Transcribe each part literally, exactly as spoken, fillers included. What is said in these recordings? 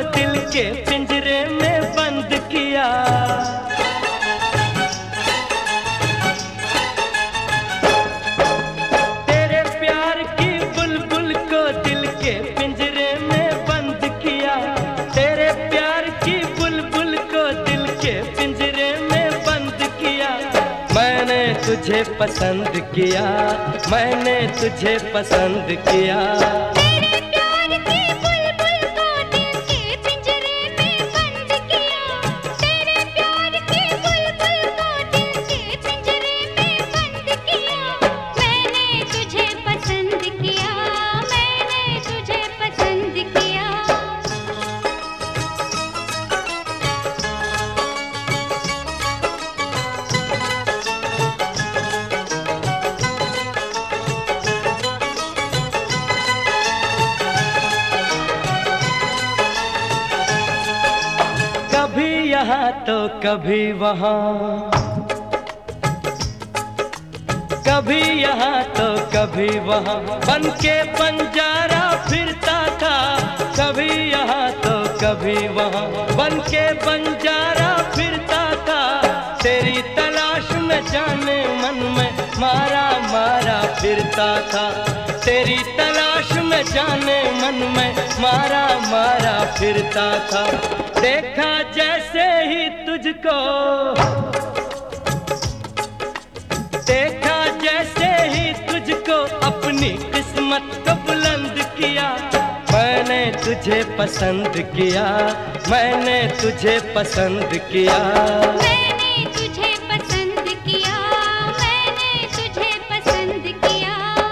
दिल के पिंजरे में बंद किया। तेरे प्यार की बुलबुल को दिल के पिंजरे में बंद किया। तेरे प्यार की बुलबुल को दिल के पिंजरे में बंद किया। मैंने तुझे पसंद किया, मैंने तुझे पसंद किया। यहाँ तो कभी वहाँ, कभी यहाँ तो कभी वहाँ, बन के बंजारा फिरता था। कभी यहाँ तो कभी वहाँ, बन के बंजारा फिरता था। तेरी तलाश में जाने मन में मारा मारा फिरता था। तेरी तलाश में जाने मन में मारा मारा फिरता था। देखा जैसे ही तुझको, देखा जैसे ही तुझको, अपनी किस्मत को बुलंद किया। मैंने तुझे पसंद किया, मैंने तुझे पसंद किया। मैंने तुझे पसंद किया, मैंने तुझे पसंद किया।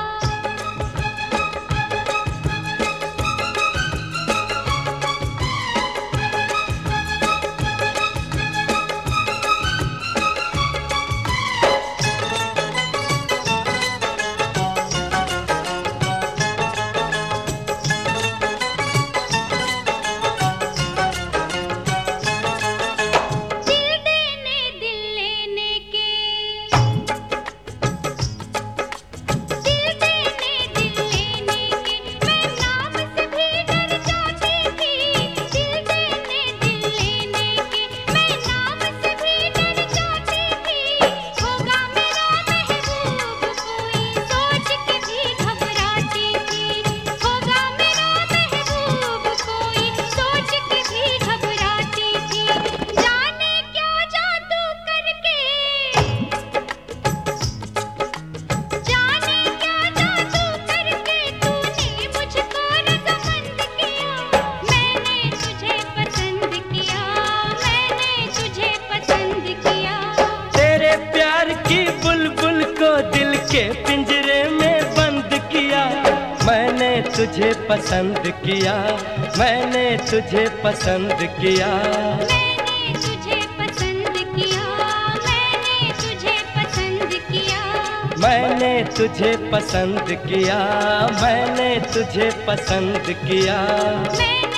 के पिंजरे में बंद किया। मैंने तुझे पसंद किया, मैंने तुझे पसंद किया। मैंने तुझे पसंद किया, मैंने तुझे पसंद किया। मैंने तुझे पसंद किया, मैंने तुझे पसंद किया।